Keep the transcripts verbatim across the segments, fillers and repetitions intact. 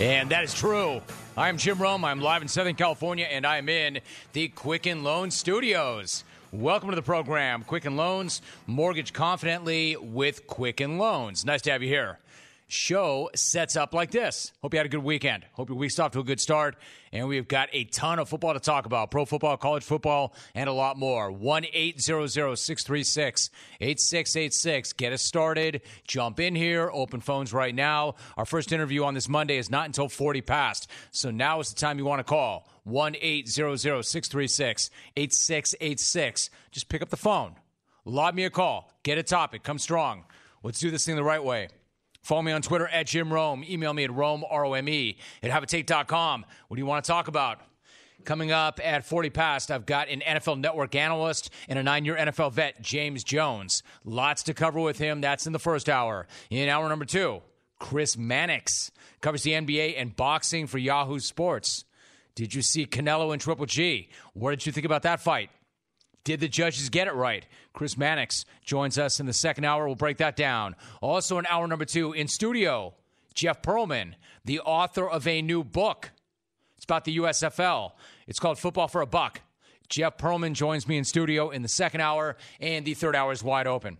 And that is true. I'm Jim Rome. I'm live in Southern California, and I'm in the Quicken Loans Studios. Welcome to the program, Quicken Loans, mortgage confidently with Quicken Loans. Nice to have you here. Show sets up like this. Hope you had a good weekend. Hope your week's off to a good start. And we've got a ton of football to talk about. Pro football, college football, and a lot more. one eight hundred, six three six, eight six eight six. Get us started. Jump in here. Open phones right now. Our first interview on this Monday is not until forty past. So now is the time you want to call. one eight hundred, six three six, eight six eight six. Just pick up the phone. Lob me a call. Get a topic. Come strong. Let's do this thing the right way. Follow me on Twitter at Jim Rome. Email me at Rome, R O M E, at have a take dot com. What do you want to talk about? Coming up at forty past, I've got an N F L Network analyst and a nine-year N F L vet, James Jones. Lots to cover with him. That's in the first hour. In hour number two, Chris Mannix covers the N B A and boxing for Yahoo Sports. Did you see Canelo and Triple G? What did you think about that fight? Did the judges get it right? Chris Mannix joins us in the second hour. We'll break that down. Also in hour number two, in studio, Jeff Pearlman, the author of a new book. It's about the U S F L. It's called Football for a Buck. Jeff Pearlman joins me in studio in the second hour, and the third hour is wide open.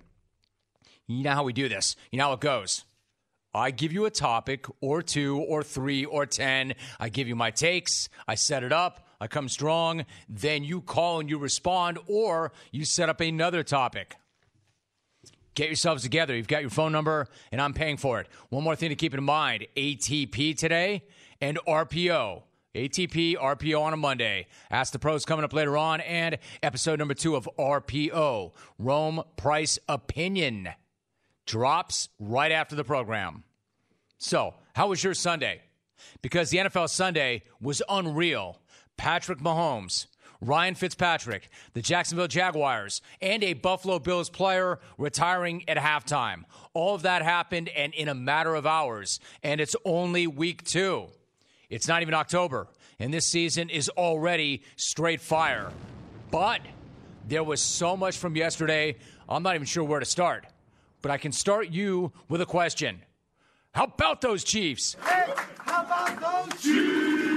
You know how we do this. You know how it goes. I give you a topic or two or three or ten. I give you my takes. I set it up. I come strong. Then you call and you respond, or you set up another topic. Get yourselves together. You've got your phone number, and I'm paying for it. One more thing to keep in mind. A T P today and R P O. A T P, R P O on a Monday. Ask the Pros coming up later on, and episode number two of R P O, Rome Price Opinion, drops right after the program. So, how was your Sunday? Because the N F L Sunday was unreal. Patrick Mahomes, Ryan Fitzpatrick, the Jacksonville Jaguars, and a Buffalo Bills player retiring at halftime. All of that happened, and in a matter of hours. And it's only week two. It's not even October, and this season is already straight fire. But there was so much from yesterday, I'm not even sure where to start. But I can start you with a question. How about those Chiefs? Hey, how about those Chiefs?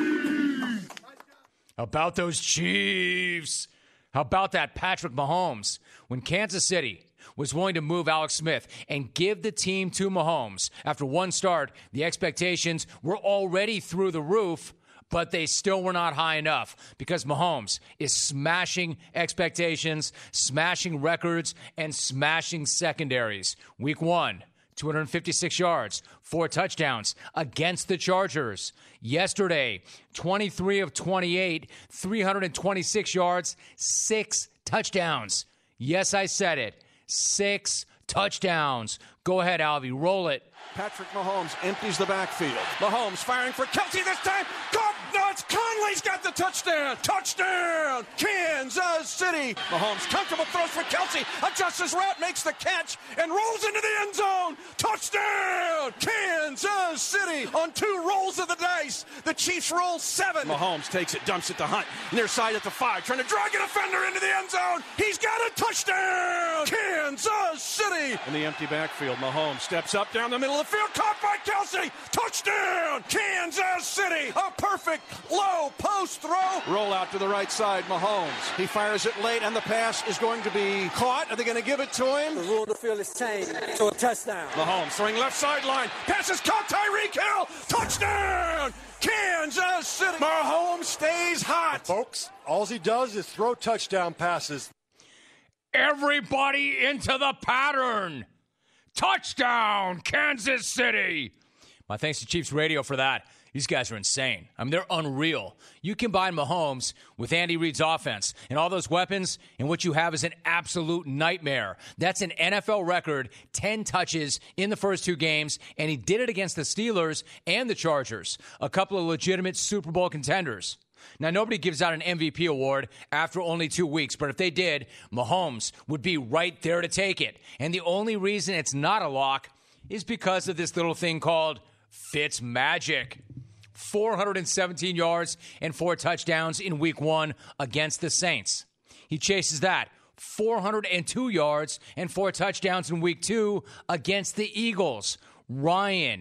How about those Chiefs? How about that Patrick Mahomes? When Kansas City was willing to move Alex Smith and give the team to Mahomes after one start, the expectations were already through the roof, but they still were not high enough because Mahomes is smashing expectations, smashing records, and smashing secondaries. Week one, two hundred fifty-six yards, four touchdowns against the Chargers. Yesterday, twenty-three of twenty-eight, three hundred twenty-six yards, six touchdowns. Yes, I said it. Six touchdowns. Go ahead, Alvy. Roll it. Patrick Mahomes empties the backfield. Mahomes firing for Kelce this time. God, no, it's Conley's got the touchdown. Touchdown, Kansas City. Mahomes comfortable throws for Kelce. Adjusts his route, makes the catch, and rolls into the end zone. Touchdown, Kansas City. On two rolls of the dice, the Chiefs roll seven. Mahomes takes it, dumps it to Hunt. Near side at the five, trying to drag a defender into the end zone. He's got a touchdown, Kansas City. In the empty backfield, Mahomes steps up down the middle of the field, caught by Kelce. Touchdown, Kansas City. A perfect low post throw. Roll out to the right side, Mahomes. He fires it late, and the pass is going to be caught. Are they going to give it to him? The rule of the field is changed to a touchdown. Mahomes throwing left sideline. Pass is caught. Tyreek Hill. Touchdown, Kansas City. Mahomes stays hot. Folks, all he does is throw touchdown passes. Everybody into the pattern. Touchdown, Kansas City. My thanks to Chiefs Radio for that. These guys are insane. I mean, they're unreal. You combine Mahomes with Andy Reid's offense and all those weapons, and what you have is an absolute nightmare. That's an N F L record, ten touches in the first two games, and he did it against the Steelers and the Chargers, a couple of legitimate Super Bowl contenders. Now, nobody gives out an M V P award after only two weeks, but if they did, Mahomes would be right there to take it. And the only reason it's not a lock is because of this little thing called Fitzmagic. four hundred seventeen yards and four touchdowns in week one against the Saints. He chases that. four hundred two yards and four touchdowns in week two against the Eagles. Ryan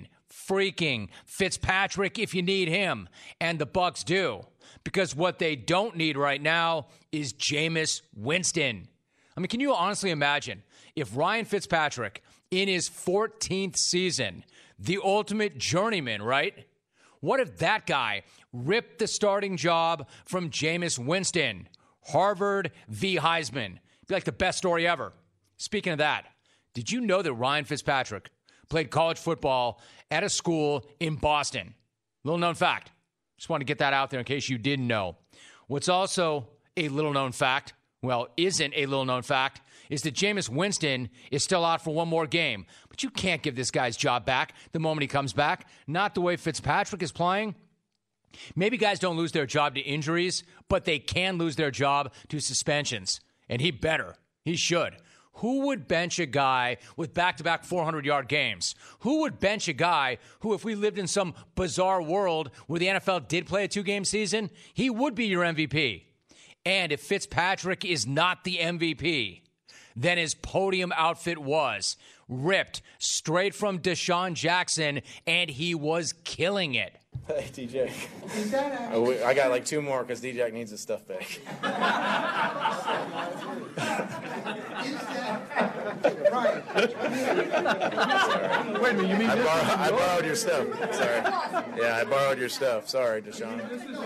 freaking Fitzpatrick if you need him, and the Bucs do. Because what they don't need right now is Jameis Winston. I mean, can you honestly imagine if Ryan Fitzpatrick, in his fourteenth season, the ultimate journeyman, right? What if that guy ripped the starting job from Jameis Winston? Harvard v. Heisman. Be like the best story ever. Speaking of that, did you know that Ryan Fitzpatrick played college football at a school in Boston? Little known fact. Just want to get that out there in case you didn't know. What's also a little known fact, well, isn't a little known fact, is that Jameis Winston is still out for one more game. But you can't give this guy's job back the moment he comes back. Not the way Fitzpatrick is playing. Maybe guys don't lose their job to injuries, but they can lose their job to suspensions. And he better. He should. Who would bench a guy with back-to-back four hundred-yard games? Who would bench a guy who, if we lived in some bizarre world where the N F L did play a two-game season, he would be your M V P? And if Fitzpatrick is not the M V P, then his podium outfit was ripped straight from Deshaun Jackson, and he was killing it. Hey, D J. Oh, we, I got like two more because D J needs his stuff back. Wait a minute, you mean I, this borrow, is I yours? borrowed your stuff. Sorry. Yeah, I borrowed your stuff. Sorry, Deshaun.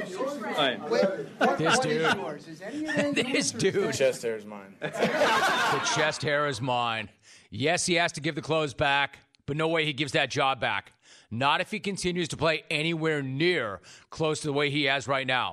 This dude. This The dude. chest hair is mine. The chest hair is mine. Yes, he has to give the clothes back, but no way he gives that job back. Not if he continues to play anywhere near close to the way he has right now.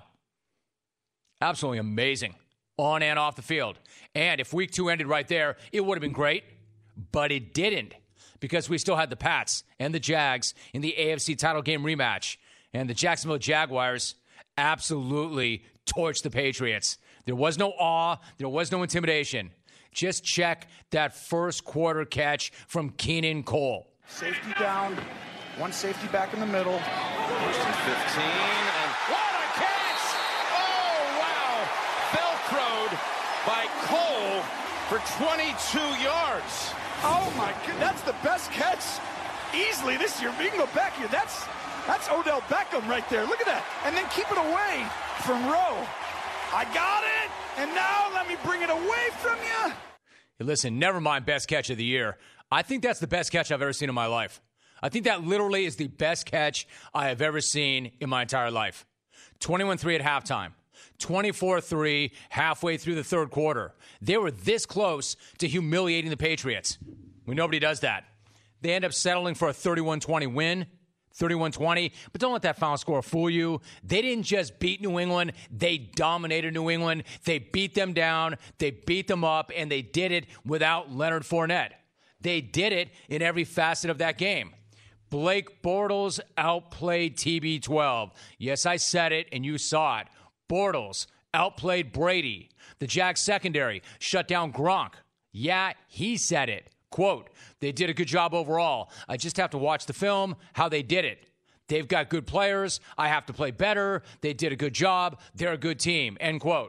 Absolutely amazing. On and off the field. And if week two ended right there, it would have been great, but it didn't. Because we still had the Pats and the Jags in the A F C title game rematch. And the Jacksonville Jaguars absolutely torched the Patriots. There was no awe. There was no intimidation. Just check that first quarter catch from Keenan Cole. Safety down. One safety back in the middle. First and fifteen. And what a catch! Oh, wow. Velcroed by Cole for twenty-two yards. Oh my god, that's the best catch easily this year. You can go back here. That's that's Odell Beckham right there. Look at that. And then keep it away from Rowe. I got it. And now let me bring it away from you. Hey, listen, never mind best catch of the year. I think that's the best catch I've ever seen in my life. I think that literally is the best catch I have ever seen in my entire life. twenty-one three at halftime. twenty-four three halfway through the third quarter. They were this close to humiliating the Patriots. When nobody does that. They end up settling for a thirty-one twenty win. thirty-one twenty. But don't let that final score fool you. They didn't just beat New England. They dominated New England. They beat them down. They beat them up. And they did it without Leonard Fournette. They did it in every facet of that game. Blake Bortles outplayed T B twelve. Yes, I said it, and you saw it. Bortles outplayed Brady. The Jags secondary shut down Gronk. Yeah, he said it. Quote, they did a good job overall. I just have to watch the film, how they did it. They've got good players. I have to play better. They did a good job. They're a good team. End quote.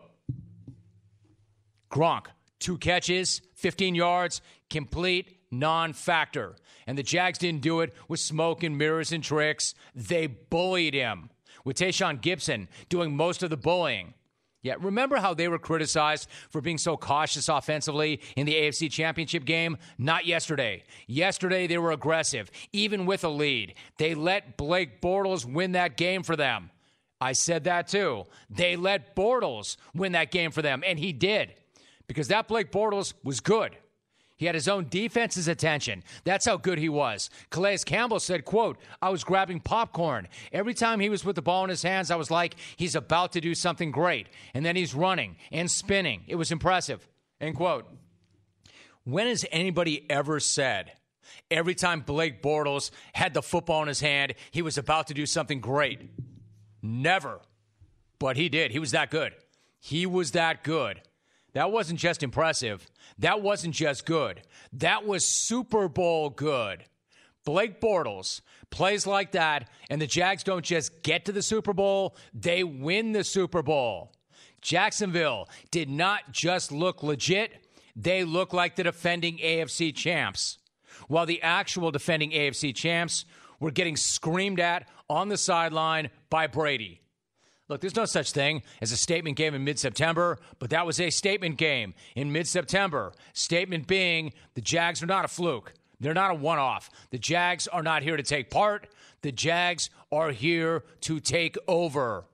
Gronk, two catches, fifteen yards, complete non-factor. And the Jags didn't do it with smoke and mirrors and tricks. They bullied him, with Tayshaun Gibson doing most of the bullying. Yeah, remember how they were criticized for being so cautious offensively in the A F C Championship game? Not yesterday. Yesterday, they were aggressive, even with a lead. They let Blake Bortles win that game for them. I said that too. They let Bortles win that game for them, and he did. Because that Blake Bortles was good. He had his own defense's attention. That's how good he was. Calais Campbell said, quote, I was grabbing popcorn. Every time he was with the ball in his hands, I was like, he's about to do something great. And then he's running and spinning. It was impressive, end quote. When has anybody ever said, every time Blake Bortles had the football in his hand, he was about to do something great? Never. But he did. He was that good. He was that good. That wasn't just impressive. That wasn't just good. That was Super Bowl good. Blake Bortles plays like that, and the Jags don't just get to the Super Bowl, they win the Super Bowl. Jacksonville did not just look legit, they look like the defending A F C champs. While the actual defending A F C champs were getting screamed at on the sideline by Brady. Look, there's no such thing as a statement game in mid-September, but that was a statement game in mid-September. Statement being the Jags are not a fluke. They're not a one-off. The Jags are not here to take part. The Jags are here to take over.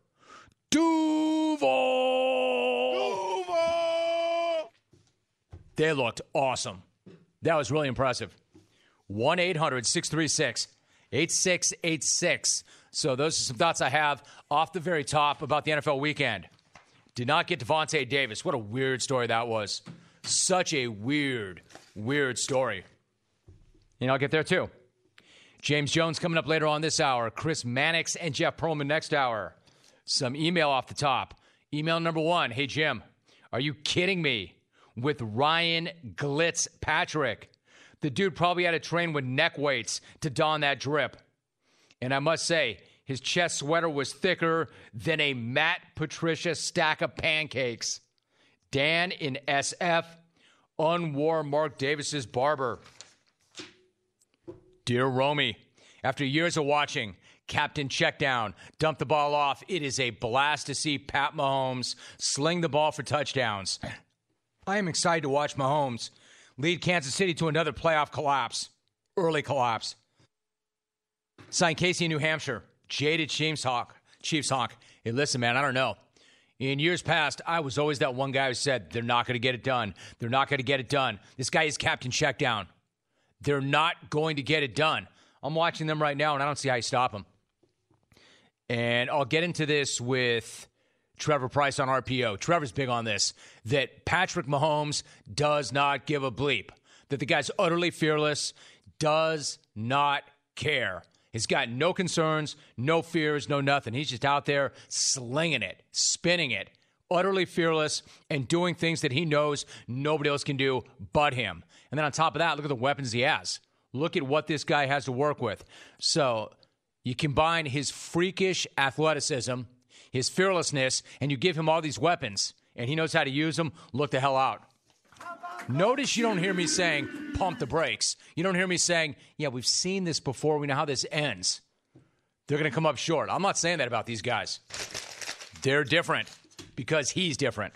Duval! Duval! They looked awesome. That was really impressive. one eight hundred six three six eight six eight six. So those are some thoughts I have off the very top about the N F L weekend. Did not get Devontae Davis. What a weird story that was. Such a weird, weird story. And I'll get there too. James Jones coming up later on this hour. Chris Mannix and Jeff Pearlman next hour. Some email off the top. Email number one. Hey, Jim, are you kidding me? With Ryan Glitz Patrick. The dude probably had to train with neck weights to don that drip. And I must say, his chest sweater was thicker than a Matt Patricia stack of pancakes. Dan in S F, unwore Mark Davis's barber. Dear Romy, after years of watching Captain Checkdown dump the ball off, it is a blast to see Pat Mahomes sling the ball for touchdowns. I am excited to watch Mahomes lead Kansas City to another playoff collapse, early collapse. Signed Casey in New Hampshire, jaded Chiefs Hawk. Chiefs Hawk. Hey, listen, man, I don't know. In years past, I was always that one guy who said, they're not going to get it done. They're not going to get it done. This guy is Captain Checkdown. They're not going to get it done. I'm watching them right now, and I don't see how you stop them. And I'll get into this with Trevor Price on R P O. Trevor's big on this, that Patrick Mahomes does not give a bleep, that the guy's utterly fearless, does not care. He's got no concerns, no fears, no nothing. He's just out there slinging it, spinning it, utterly fearless, and doing things that he knows nobody else can do but him. And then on top of that, look at the weapons he has. Look at what this guy has to work with. So you combine his freakish athleticism, his fearlessness, and you give him all these weapons, and he knows how to use them. Look the hell out. Notice you don't hear me saying, pump the brakes. You don't hear me saying, yeah, we've seen this before. We know how this ends. They're going to come up short. I'm not saying that about these guys. They're different because he's different.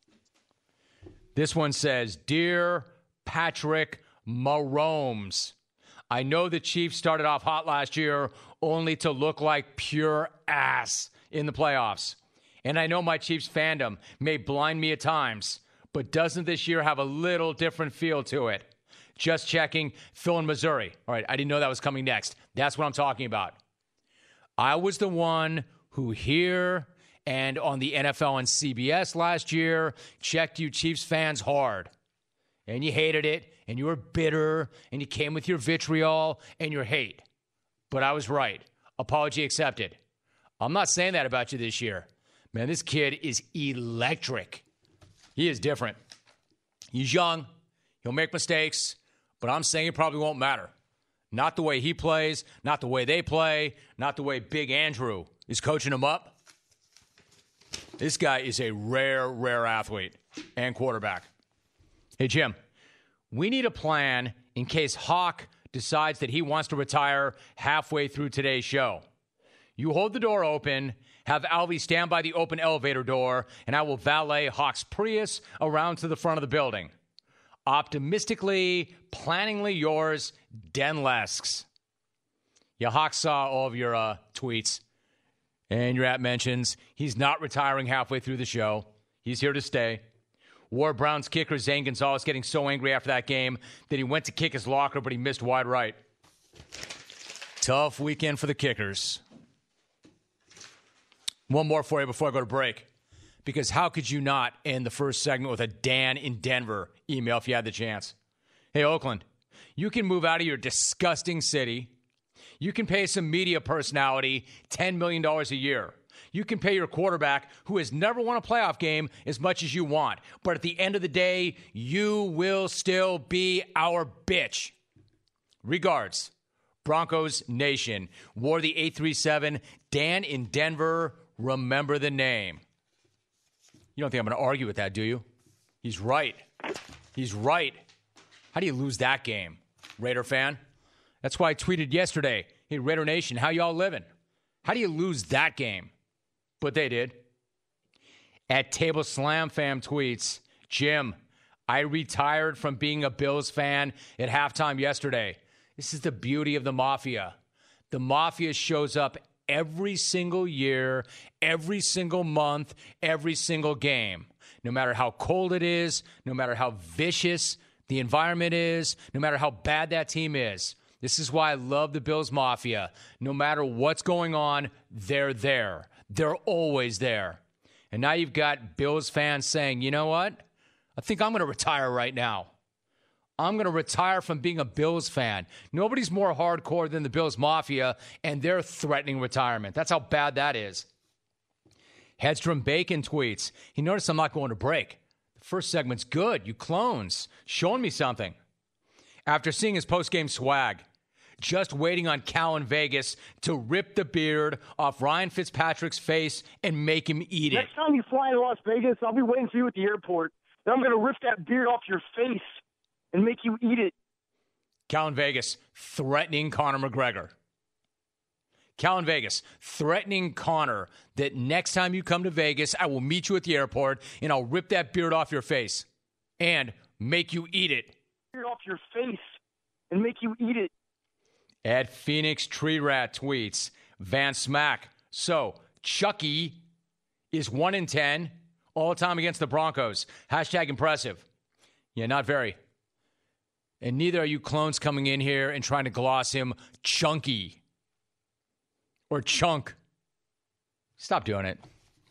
This one says, Dear Patrick Mahomes, I know the Chiefs started off hot last year only to look like pure ass in the playoffs. And I know my Chiefs fandom may blind me at times, but doesn't this year have a little different feel to it? Just checking. Phil in Missouri. All right, I didn't know that was coming next. That's what I'm talking about. I was the one who here and on the N F L and C B S last year checked you Chiefs fans hard. And you hated it, and you were bitter, and you came with your vitriol and your hate. But I was right. Apology accepted. I'm not saying that about you this year. Man, this kid is electric. He is different. He's young. He'll make mistakes, but I'm saying it probably won't matter. Not the way he plays, not the way they play, not the way Big Andrew is coaching him up. This guy is a rare, rare athlete and quarterback. Hey, Jim, we need a plan in case Hawk decides that he wants to retire halfway through today's show. You hold the door open, have Alvy stand by the open elevator door, and I will valet Hawk's Prius around to the front of the building. Optimistically, planningly yours, Den Lesks. Yeah, Hawk saw all of your uh, tweets and your app mentions. He's not retiring halfway through the show. He's here to stay. War Browns kicker Zane Gonzalez getting so angry after that game that he went to kick his locker, but he missed wide right. Tough weekend for the kickers. One more for you before I go to break. Because how could you not end the first segment with a Dan in Denver email if you had the chance? Hey, Oakland, you can move out of your disgusting city. You can pay some media personality ten million dollars a year. You can pay your quarterback, who has never won a playoff game, as much as you want. But at the end of the day, you will still be our bitch. Regards, Broncos Nation. Wore the eight three seven. Dan in Denver, remember the name. You don't think I'm going to argue with that, do you? He's right. He's right. How do you lose that game, Raider fan? That's why I tweeted yesterday, Hey, Raider Nation, how y'all living? How do you lose that game? But they did. At Table Slam Fam tweets, Jim, I retired from being a Bills fan at halftime yesterday. This is the beauty of the Mafia. The Mafia shows up every single year, every single month, every single game. No matter how cold it is, no matter how vicious the environment is, no matter how bad that team is. This is why I love the Bills Mafia. No matter what's going on, they're there. They're always there. And now you've got Bills fans saying, you know what? I think I'm going to retire right now. I'm going to retire from being a Bills fan. Nobody's more hardcore than the Bills Mafia, and they're threatening retirement. That's how bad that is. Hedstrom Bacon tweets, he noticed I'm not going to break. The first segment's good. You clones. Showing me something. After seeing his post-game swag, just waiting on Cal in Vegas to rip the beard off Ryan Fitzpatrick's face and make him eat it. Next time you fly to Las Vegas, I'll be waiting for you at the airport. Then I'm going to rip that beard off your face and make you eat it. Cal in Vegas threatening Conor McGregor. Cal in Vegas threatening Conor that next time you come to Vegas, I will meet you at the airport and I'll rip that beard off your face and make you eat it. Beard off your face and make you eat it. At Phoenix Tree Rat tweets, Van Smack. So, Chucky is one in ten all time against the Broncos. Hashtag impressive. Yeah, not very. And neither are you clones coming in here and trying to gloss him chunky or chunk. Stop doing it.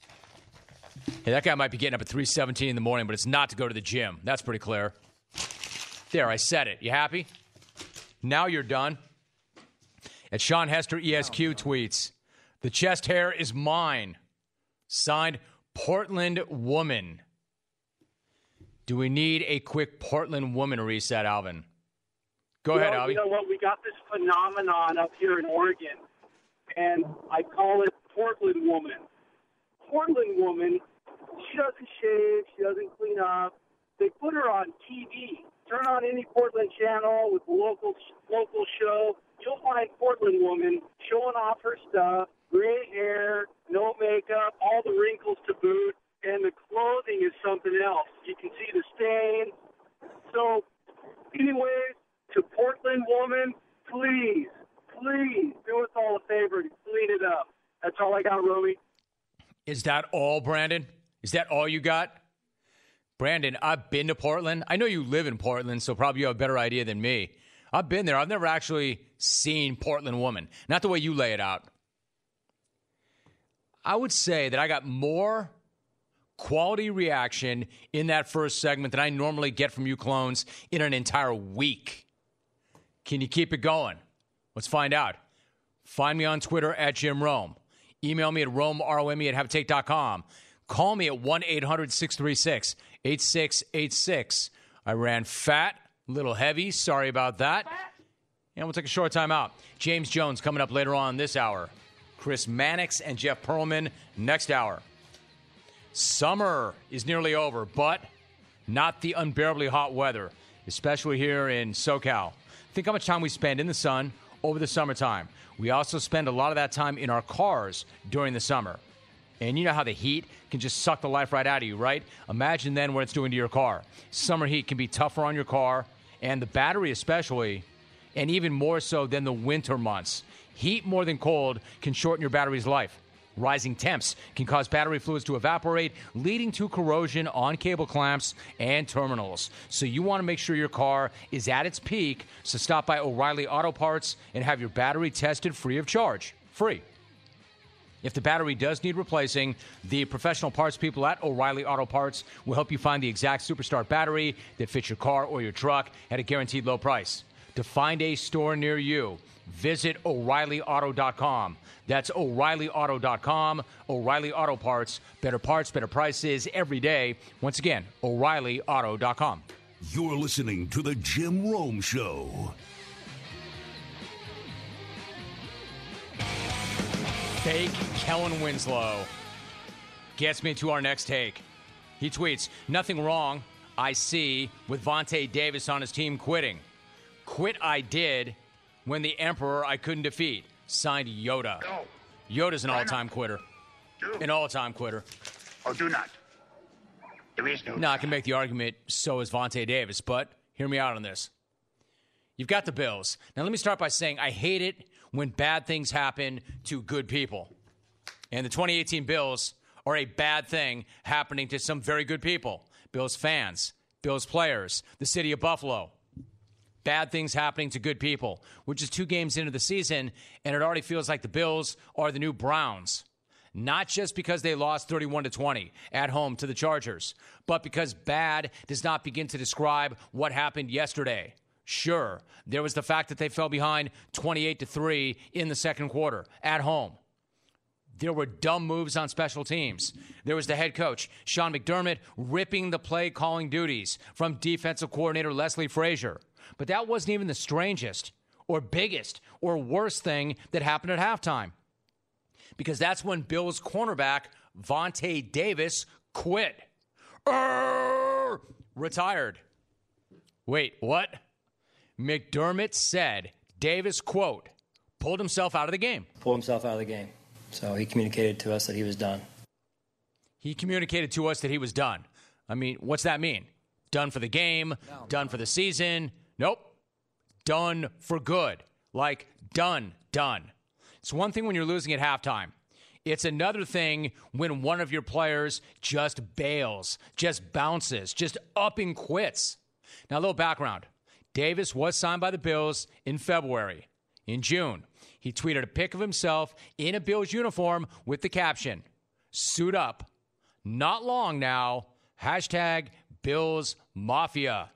Hey, that guy might be getting up at three seventeen in the morning, but it's not to go to the gym. That's pretty clear. There, I said it. You happy? Now you're done. At Sean Hester E S Q tweets, the chest hair is mine. Signed, Portland Woman. Do we need a quick Portland Woman reset, Alvin? Go well, ahead, Alvin. You know what? We got this phenomenon up here in Oregon, and I call it Portland Woman. Portland Woman, she doesn't shave, she doesn't clean up. They put her on T V. Turn on any Portland channel with a local, local show. You'll find Portland Woman showing off her stuff, gray hair, no makeup, all the wrinkles to boot, and the clothing is something else. You can see the stain. So, anyways, to Portland Woman, please, please do us all a favor and clean it up. That's all I got, Romy. Is that all, Brandon? Is that all you got? Brandon, I've been to Portland. I know you live in Portland, so probably you have a better idea than me. I've been there. I've never actually seen Portland Woman. Not the way you lay it out. I would say that I got more quality reaction in that first segment than I normally get from you clones in an entire week. Can you keep it going? Let's find out. Find me on Twitter at Jim Rome. Email me at Rome, R O M E, at habitate dot com. Call me at one eight hundred six three six eight six eight six. I ran fat. A little heavy. Sorry about that. And we'll take a short time out. James Jones coming up later on this hour. Chris Mannix and Jeff Pearlman next hour. Summer is nearly over, but not the unbearably hot weather, especially here in SoCal. Think how much time we spend in the sun over the summertime. We also spend a lot of that time in our cars during the summer. And you know how the heat can just suck the life right out of you, right? Imagine then what it's doing to your car. Summer heat can be tougher on your car, and the battery especially, and even more so than the winter months. Heat more than cold can shorten your battery's life. Rising temps can cause battery fluids to evaporate, leading to corrosion on cable clamps and terminals. So you want to make sure your car is at its peak, so stop by O'Reilly Auto Parts and have your battery tested free of charge. Free. If the battery does need replacing, the professional parts people at O'Reilly Auto Parts will help you find the exact Superstart battery that fits your car or your truck at a guaranteed low price. To find a store near you, visit O'Reilly Auto dot com. That's O'Reilly Auto dot com. O'Reilly Auto Parts. Better parts, better prices every day. Once again, O'Reilly Auto dot com. You're listening to The Jim Rome Show. Fake Kellen Winslow gets me to our next take. He tweets, nothing wrong, I see, with Vontae Davis on his team quitting. Quit I did when the Emperor I couldn't defeat. signed Yoda. No. Yoda's an Why all-time not? quitter. Do. An all-time quitter. Or do not. There is no. Now, I can make the argument, so is Vontae Davis, but hear me out on this. You've got the Bills. Now, let me start by saying I hate it when bad things happen to good people. And the twenty eighteen Bills are a bad thing happening to some very good people. Bills fans, Bills players, the city of Buffalo. Bad things happening to good people, which is two games into the season, and it already feels like the Bills are the new Browns. Not just because they lost thirty-one to twenty at home to the Chargers, but because bad does not begin to describe what happened yesterday. Sure, there was the fact that they fell behind twenty-eight to three in the second quarter at home. There were dumb moves on special teams. There was the head coach, Sean McDermott, ripping the play calling duties from defensive coordinator Leslie Frazier. But that wasn't even the strangest or biggest or worst thing that happened at halftime. Because that's when Bills cornerback Vontae Davis quit. Arr! Retired. Wait, what? McDermott said Davis, quote, pulled himself out of the game. Pulled himself out of the game. So he communicated to us that he was done. He communicated to us that he was done. I mean, what's that mean? Done for the game? No, done no. for the season? Nope. Done for good. Like, done, done. It's one thing when you're losing at halftime. It's another thing when one of your players just bails, just bounces, just up and quits. Now, a little background. Davis was signed by the Bills in February. In June, he tweeted a pic of himself in a Bills uniform with the caption, suit up. Not long now. Hashtag Bills Mafia.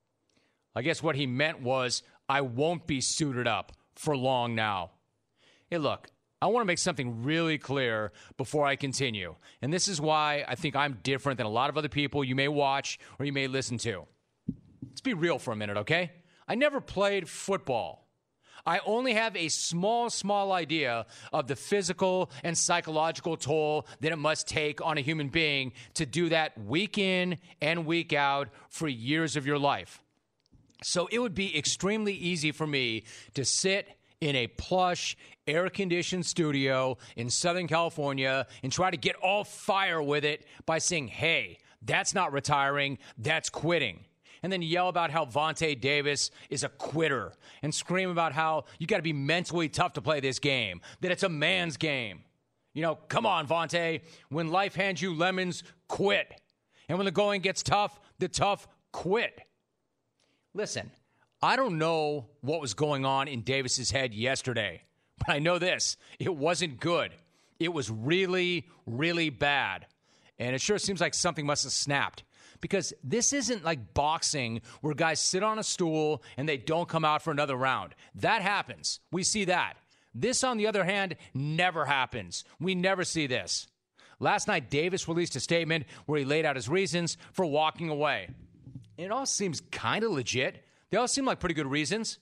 I guess what he meant was, I won't be suited up for long now. Hey, look, I want to make something really clear before I continue. And this is why I think I'm different than a lot of other people you may watch or you may listen to. Let's be real for a minute, okay? I never played football. I only have a small, small idea of the physical and psychological toll that it must take on a human being to do that week in and week out for years of your life. So it would be extremely easy for me to sit in a plush, air-conditioned studio in Southern California and try to get all fire with it by saying, hey, that's not retiring, that's quitting. And then yell about how Vontae Davis is a quitter and scream about how you got to be mentally tough to play this game, that it's a man's game. You know, come on, Vontae. When life hands you lemons, quit. And when the going gets tough, the tough quit. Listen, I don't know what was going on in Davis's head yesterday, but I know this. It wasn't good. It was really, really bad. And it sure seems like something must have snapped. Because this isn't like boxing where guys sit on a stool and they don't come out for another round. That happens. We see that. This, on the other hand, never happens. We never see this. Last night, Davis released a statement where he laid out his reasons for walking away. And it all seems kind of legit. They all seem like pretty good reasons.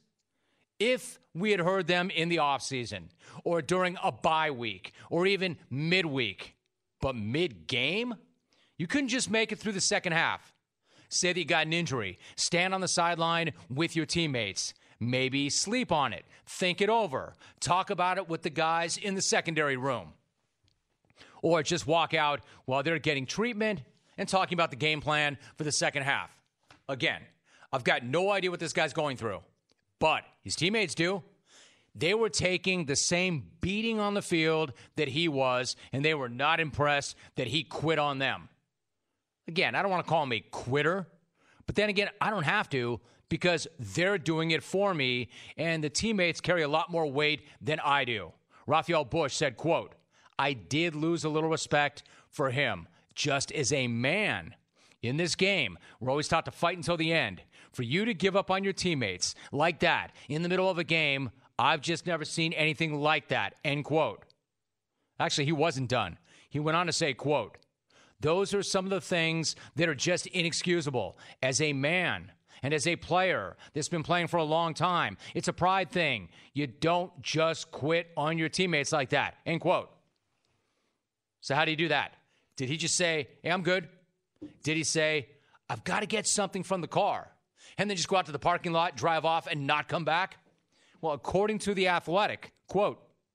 If we had heard them in the offseason or during a bye week or even midweek, but mid-game? You couldn't just make it through the second half. Say that you got an injury. Stand on the sideline with your teammates. Maybe sleep on it. Think it over. Talk about it with the guys in the secondary room. Or just walk out while they're getting treatment and talking about the game plan for the second half. Again, I've got no idea what this guy's going through. But his teammates do. They were taking the same beating on the field that he was, and they were not impressed that he quit on them. Again, I don't want to call him a quitter, but then again, I don't have to because they're doing it for me, and the teammates carry a lot more weight than I do. Raphael Bush said, quote, I did lose a little respect for him just as a man. In this game, we're always taught to fight until the end. For you to give up on your teammates like that in the middle of a game, I've just never seen anything like that, end quote. Actually, he wasn't done. He went on to say, quote, those are some of the things that are just inexcusable. As a man and as a player that's been playing for a long time, it's a pride thing. You don't just quit on your teammates like that, end quote. So how do you do that? Did he just say, hey, I'm good? Did he say, I've got to get something from the car, and then just go out to the parking lot, drive off, and not come back? Well, according to The Athletic, quote,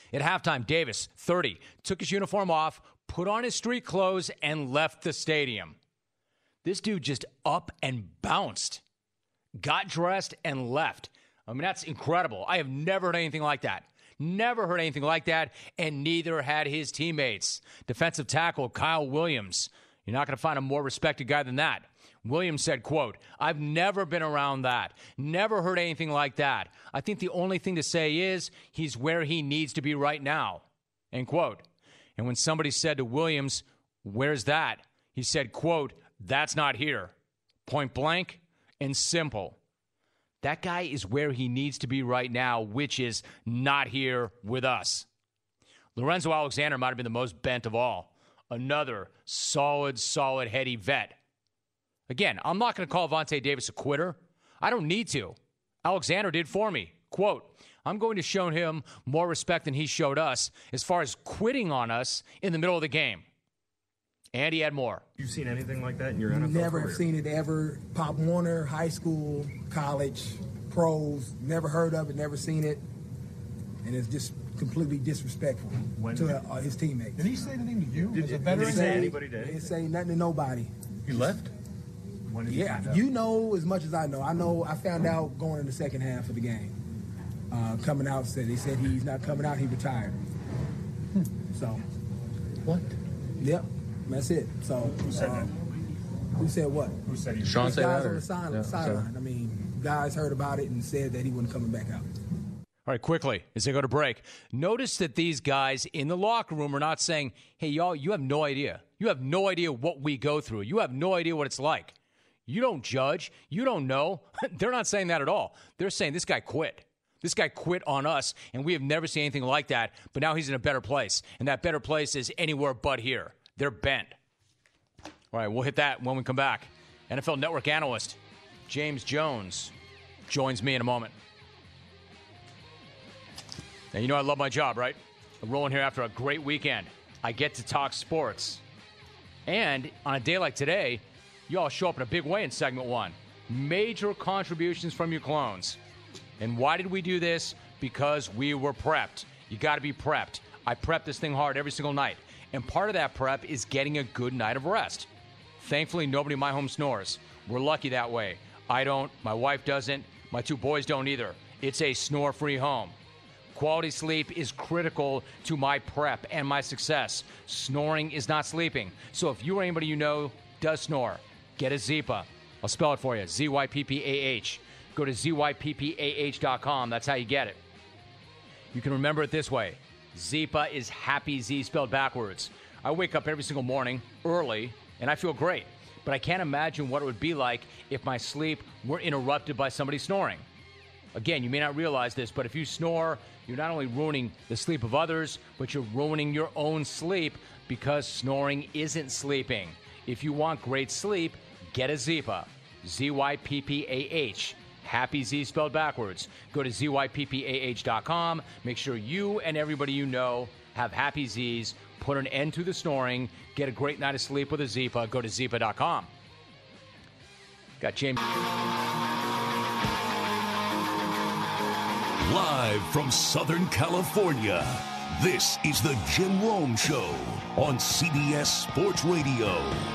At halftime, Davis, thirty, took his uniform off, put on his street clothes, and left the stadium. This dude just up and bounced, got dressed, and left. I mean, that's incredible. I have never heard anything like that. Never heard anything like that, and neither had his teammates. Defensive tackle Kyle Williams. You're not going to find a more respected guy than that. Williams said, quote, I've never been around that. Never heard anything like that. I think the only thing to say is he's where he needs to be right now, end quote. And when somebody said to Williams, where's that? He said, quote, that's not here. Point blank and simple. That guy is where he needs to be right now, which is not here with us. Lorenzo Alexander might have been the most bent of all. Another solid, solid, heady vet. Again, I'm not going to call Vontae Davis a quitter. I don't need to. Alexander did for me. Quote, I'm going to show him more respect than he showed us as far as quitting on us in the middle of the game. And he had more. You've seen anything like that in your N F L Never career? have seen it ever. Pop Warner, high school, college, pros, never heard of it, never seen it. And it's just completely disrespectful when to uh, his teammates. Did he say anything to you Did, as a did veteran? he say anybody did? He didn't say nothing to nobody. He left? When did Yeah, you, you know as much as I know. I know I found out going in the second half of the game. Uh, coming out, said they said he's not coming out, he retired. Hmm. So. What? Yep, that's it. So. Who said uh, that? Who said what? Who said he was? Sean said guys that, on or- the sideline. yeah, sideline. so- I mean, guys heard about it and said that he wasn't coming back out. All right, quickly, as they go to break, notice that these guys in the locker room are not saying, hey, y'all, you have no idea. You have no idea what we go through. You have no idea what it's like. You don't judge. You don't know. They're not saying that at all. They're saying this guy quit. This guy quit on us, and we have never seen anything like that, but now he's in a better place, and that better place is anywhere but here. They're bent. All right, we'll hit that when we come back. N F L Network analyst James Jones joins me in a moment. Now, you know I love my job, right? I'm rolling here after a great weekend. I get to talk sports. And on a day like today, you all show up in a big way in segment one. Major contributions from your clones. And why did we do this? Because we were prepped. You got to be prepped. I prep this thing hard every single night. And part of that prep is getting a good night of rest. Thankfully, nobody in my home snores. We're lucky that way. I don't. My wife doesn't. My two boys don't either. It's a snore-free home. Quality sleep is critical to my prep and my success. Snoring is not sleeping. So if you or anybody you know does snore, get a Zyppah. I'll spell it for you, Z Y P P A H. Go to Z Y P P A H dot com. That's how you get it. You can remember it this way. Zyppah is happy Z spelled backwards. I wake up every single morning early, and I feel great. But I can't imagine what it would be like if my sleep were interrupted by somebody snoring. Again, you may not realize this, but if you snore, you're not only ruining the sleep of others, but you're ruining your own sleep because snoring isn't sleeping. If you want great sleep, get a Zyppah. Z Y P P A H. Happy Z spelled backwards. Go to Z Y P P A H dot com. Make sure you and everybody you know have happy Z's. Put an end to the snoring. Get a great night of sleep with a Zyppah. Go to Zyppah dot com. Got James. Live from Southern California, this is the Jim Rome Show on C B S Sports Radio.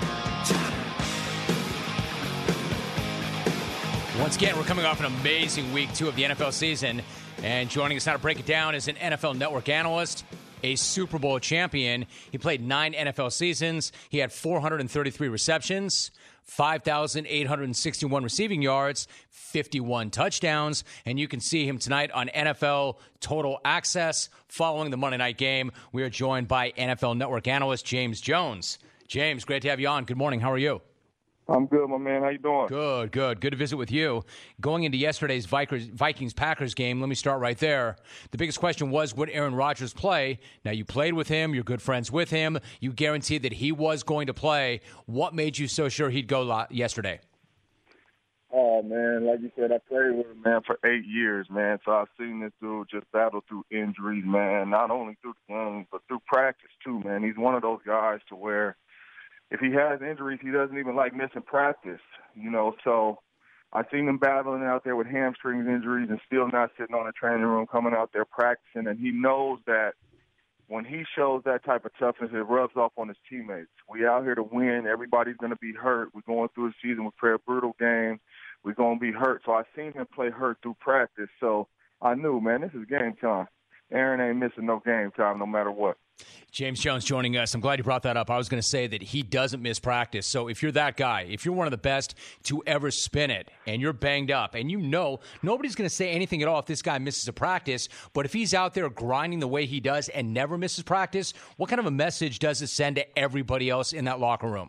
Once again, we're coming off an amazing week two of the N F L season, and joining us now to break it down is an N F L Network analyst, a Super Bowl champion. He played nine N F L seasons. He had four hundred thirty-three receptions, five thousand eight hundred sixty-one receiving yards, fifty-one touchdowns, and you can see him tonight on N F L Total Access. Following the Monday night game, we are joined by N F L Network analyst James Jones. James, great to have you on. Good morning. How are you? I'm good, my man. How you doing? Good, good. Good to visit with you. Going into yesterday's Vikings-Packers game, let me start right there. The biggest question was, would Aaron Rodgers play? Now, you played with him. You're good friends with him. You guaranteed that he was going to play. What made you so sure he'd go yesterday? Oh, man, like you said, I played with him, man, for eight years, man. So I've seen this dude just battle through injuries, man, not only through the game, but through practice, too, man. He's one of those guys to where if he has injuries, he doesn't even like missing practice, you know. So I seen him battling out there with hamstring injuries and still not sitting on the training room, coming out there practicing, and he knows that when he shows that type of toughness, it rubs off on his teammates. We out here to win. Everybody's going to be hurt. We're going through a season. We play a brutal game. We're going to be hurt. So I seen him play hurt through practice. So I knew, man, this is game time. Aaron ain't missing no game time no matter what. James Jones joining us. I'm glad you brought that up. I was going to say that he doesn't miss practice. So if you're that guy, if you're one of the best to ever spin it, and you're banged up, and you know nobody's going to say anything at all if this guy misses a practice, but if he's out there grinding the way he does and never misses practice, what kind of a message does it send to everybody else in that locker room?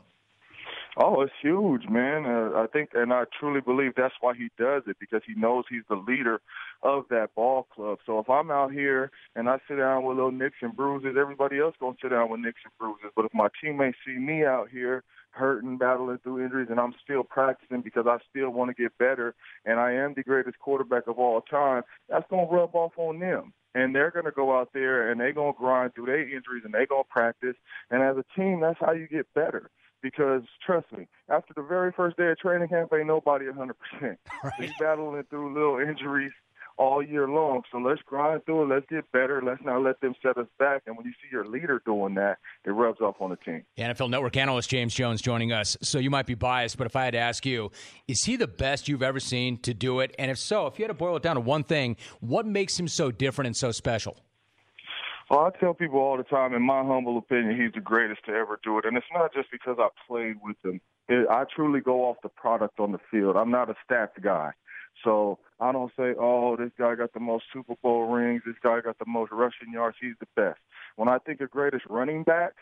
Oh, it's huge, man. Uh, I think, and I truly believe that's why he does it, because he knows he's the leader of that ball club. So if I'm out here and I sit down with little nicks and bruises, everybody else going to sit down with nicks and bruises. But if my teammates see me out here hurting, battling through injuries, and I'm still practicing because I still want to get better, and I am the greatest quarterback of all time, that's going to rub off on them. And they're going to go out there and they're going to grind through their injuries and they're going to practice. And as a team, that's how you get better. Because, trust me, after the very first day of training camp, ain't nobody one hundred percent. Right. He's battling through little injuries all year long. So let's grind through it. Let's get better. Let's not let them set us back. And when you see your leader doing that, it rubs off on the team. N F L Network analyst James Jones joining us. So you might be biased, but if I had to ask you, is he the best you've ever seen to do it? And if so, if you had to boil it down to one thing, what makes him so different and so special? Well, I tell people all the time, in my humble opinion, he's the greatest to ever do it. And it's not just because I played with him. It, I truly go off the product on the field. I'm not a stats guy. So I don't say, oh, this guy got the most Super Bowl rings, this guy got the most rushing yards, he's the best. When I think of greatest running backs,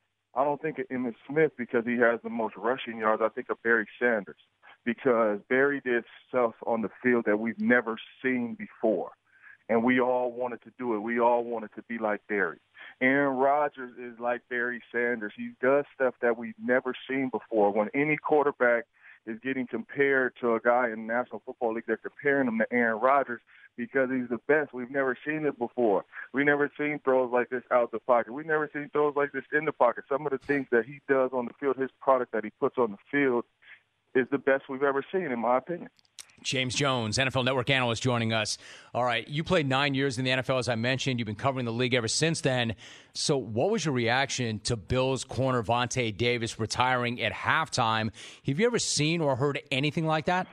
I don't think of Emmitt Smith because he has the most rushing yards. I think of Barry Sanders because Barry did stuff on the field that we've never seen before. And we all wanted to do it. We all wanted to be like Barry. Aaron Rodgers is like Barry Sanders. He does stuff that we've never seen before. When any quarterback is getting compared to a guy in the National Football League, they're comparing him to Aaron Rodgers because he's the best. We've never seen it before. We've never seen throws like this out the pocket. We've never seen throws like this in the pocket. Some of the things that he does on the field, his product that he puts on the field, is the best we've ever seen, in my opinion. James Jones, N F L Network analyst, joining us. All right, you played nine years in the N F L, as I mentioned. You've been covering the league ever since then. So what was your reaction to Bills corner Vontae Davis retiring at halftime? Have you ever seen or heard anything like that?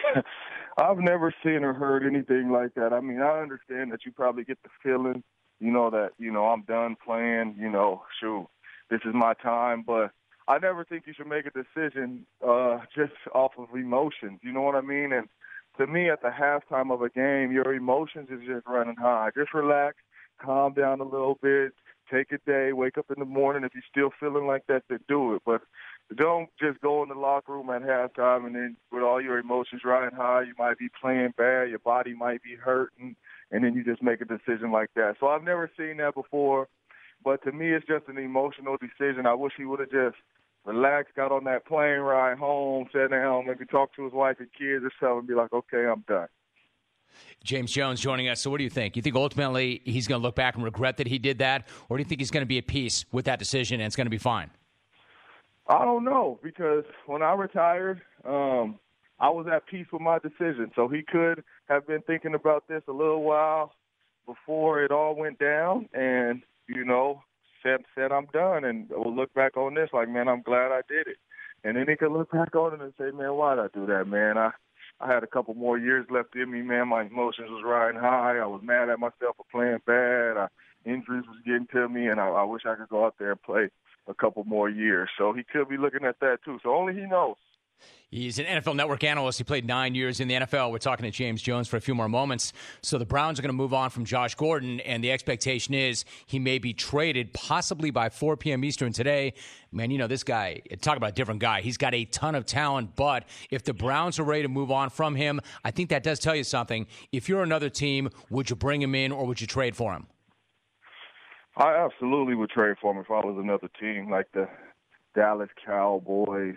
I've never seen or heard anything like that. I mean, I understand that you probably get the feeling, you know, that, you know, I'm done playing, you know, shoot, this is my time, but I never think you should make a decision uh, just off of emotions. You know what I mean? And to me, at the halftime of a game, your emotions is just running high. Just relax, calm down a little bit, take a day, wake up in the morning. If you're still feeling like that, then do it. But don't just go in the locker room at halftime and then with all your emotions riding high, you might be playing bad, your body might be hurting, and then you just make a decision like that. So I've never seen that before. But to me, it's just an emotional decision. I wish he would have just relaxed, got on that plane ride home, sat down, maybe talk to his wife and kids or something, and be like, okay, I'm done. James Jones joining us. So what do you think? You think ultimately he's going to look back and regret that he did that, or do you think he's going to be at peace with that decision and it's going to be fine? I don't know, because when I retired, um, I was at peace with my decision. So he could have been thinking about this a little while before it all went down and, you know, said, said I'm done, and we'll look back on this like, man, I'm glad I did it. And then he could look back on it and say, man, why did I do that, man? I, I had a couple more years left in me, man. My emotions was riding high. I was mad at myself for playing bad. I, injuries was getting to me, and I, I wish I could go out there and play a couple more years. So he could be looking at that too. So only he knows. He's an N F L Network analyst. He played nine years in the N F L. We're talking to James Jones for a few more moments. So the Browns are going to move on from Josh Gordon, and the expectation is he may be traded possibly by four p.m. Eastern today. Man, you know, this guy, talk about a different guy. He's got a ton of talent, but if the Browns are ready to move on from him, I think that does tell you something. If you're another team, would you bring him in or would you trade for him? I absolutely would trade for him if I was another team, like the Dallas Cowboys,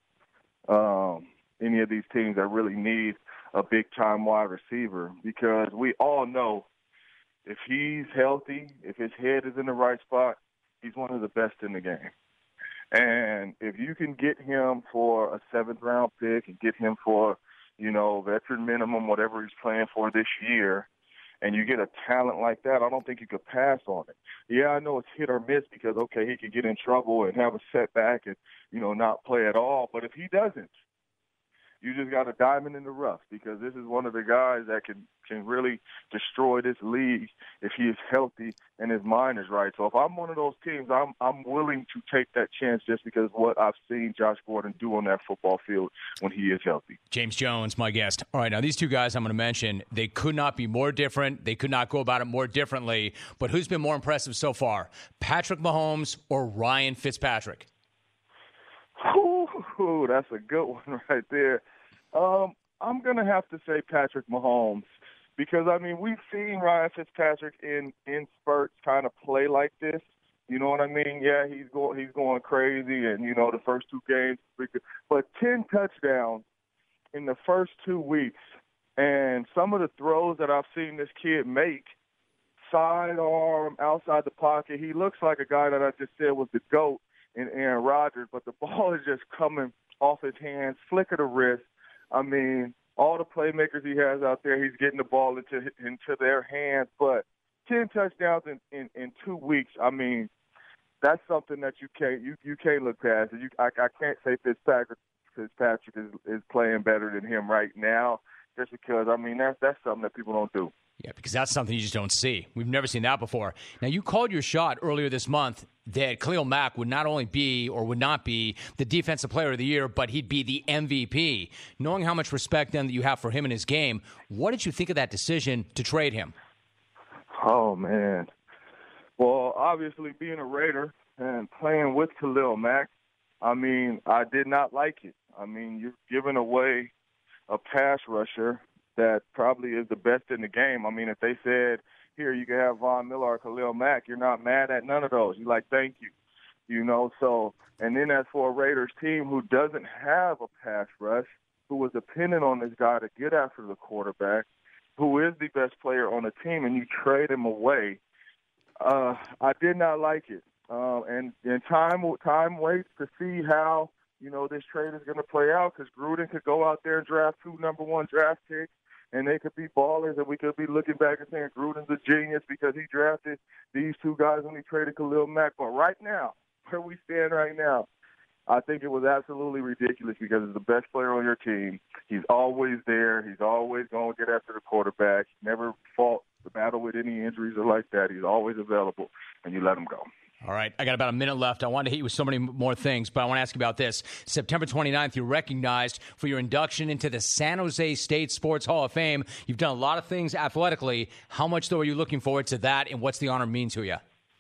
um, any of these teams that really need a big-time wide receiver, because we all know if he's healthy, if his head is in the right spot, he's one of the best in the game. And if you can get him for a seventh-round pick and get him for, you know, veteran minimum, whatever he's playing for this year, and you get a talent like that, I don't think you could pass on it. Yeah, I know it's hit or miss because, okay, he could get in trouble and have a setback and, you know, not play at all. But if he doesn't, you just got a diamond in the rough because this is one of the guys that can, can really destroy this league if he is healthy and his mind is right. So if I'm one of those teams, I'm I'm willing to take that chance just because of what I've seen Josh Gordon do on that football field when he is healthy. James Jones, my guest. All right, now these two guys I'm going to mention, they could not be more different. They could not go about it more differently. But who's been more impressive so far, Patrick Mahomes or Ryan Fitzpatrick? Ooh, that's a good one right there. Um, I'm going to have to say Patrick Mahomes because, I mean, we've seen Ryan Fitzpatrick in, in spurts kind of play like this. You know what I mean? Yeah, he's going he's going crazy, and, you know, the first two games. But ten touchdowns in the first two weeks, and some of the throws that I've seen this kid make, sidearm, outside the pocket, he looks like a guy that I just said was the GOAT in Aaron Rodgers, but the ball is just coming off his hands, flick of the wrist. I mean, all the playmakers he has out there, he's getting the ball into into their hands. But ten touchdowns in, in, in two weeks, I mean, that's something that you can't you, you can't look past. You, I, I can't say Fitzpatrick Fitzpatrick is, is playing better than him right now, just because, I mean, that's that's something that people don't do. Yeah, because that's something you just don't see. We've never seen that before. Now, you called your shot earlier this month that Khalil Mack would not only be or would not be the Defensive Player of the Year, but he'd be the M V P. Knowing how much respect then that you have for him and his game, what did you think of that decision to trade him? Oh, man. Well, obviously being a Raider and playing with Khalil Mack, I mean, I did not like it. I mean, you're giving away a pass rusher that probably is the best in the game. I mean, if they said, here, you can have Von Miller or Khalil Mack, you're not mad at none of those. You're like, thank you. You know, so, and then as for a Raiders team who doesn't have a pass rush, who was dependent on this guy to get after the quarterback, who is the best player on the team, and you trade him away, uh, I did not like it. Uh, and and time, time waits to see how, you know, this trade is going to play out because Gruden could go out there and draft two number one draft picks, and they could be ballers, and we could be looking back and saying Gruden's a genius because he drafted these two guys when he traded Khalil Mack. But right now, where we stand right now, I think it was absolutely ridiculous because he's the best player on your team. He's always there. He's always going to get after the quarterback. He never fought the battle with any injuries or like that. He's always available, and you let him go. All right, I got about a minute left. I wanted to hit you with so many more things, but I want to ask you about this. September twenty-ninth, you're recognized for your induction into the San Jose State Sports Hall of Fame. You've done a lot of things athletically. How much, though, are you looking forward to that, and what's the honor mean to you?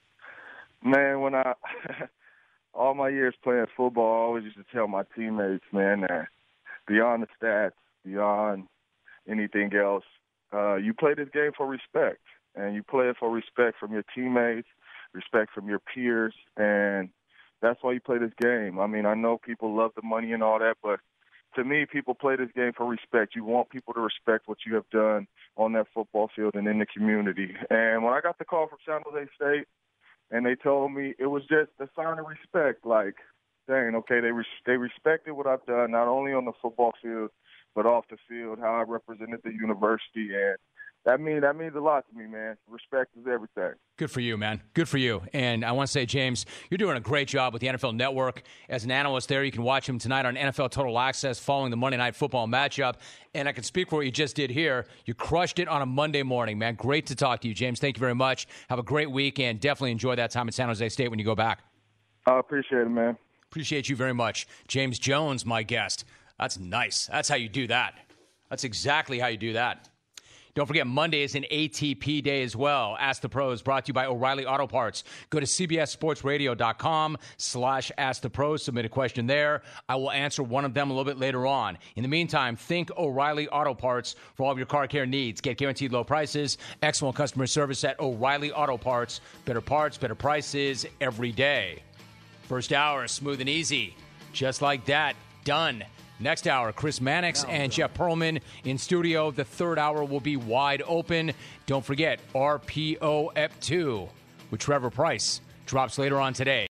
Man, when I all my years playing football, I always used to tell my teammates, man, that beyond the stats, beyond anything else, uh, you play this game for respect, and you play it for respect from your teammates, respect from your peers, and that's why you play this game. I mean, I know people love the money and all that, but to me, people play this game for respect. You want people to respect what you have done on that football field and in the community. And when I got the call from San Jose State, and they told me it was just a sign of respect, like, dang, okay, they res- they respected what I've done, not only on the football field, but off the field, how I represented the university, and That mean that means a lot to me, man. Respect is everything. Good for you, man. Good for you. And I want to say, James, you're doing a great job with the N F L Network. As an analyst there, you can watch him tonight on N F L Total Access following the Monday Night Football matchup. And I can speak for what you just did here. You crushed it on a Monday morning, man. Great to talk to you, James. Thank you very much. Have a great week, and definitely enjoy that time at San Jose State when you go back. I appreciate it, man. Appreciate you very much. James Jones, my guest. That's nice. That's how you do that. That's exactly how you do that. Don't forget, Monday is an A T P day as well. Ask the Pros, brought to you by O'Reilly Auto Parts. Go to cbssportsradio.com slash ask the pros. Submit a question there. I will answer one of them a little bit later on. In the meantime, think O'Reilly Auto Parts for all of your car care needs. Get guaranteed low prices, excellent customer service at O'Reilly Auto Parts. Better parts, better prices every day. First hour, smooth and easy. Just like that. Done. Next hour, Chris Mannix and Jeff Pearlman in studio. The third hour will be wide open. Don't forget, R P O Ep two with Trevor Price drops later on today.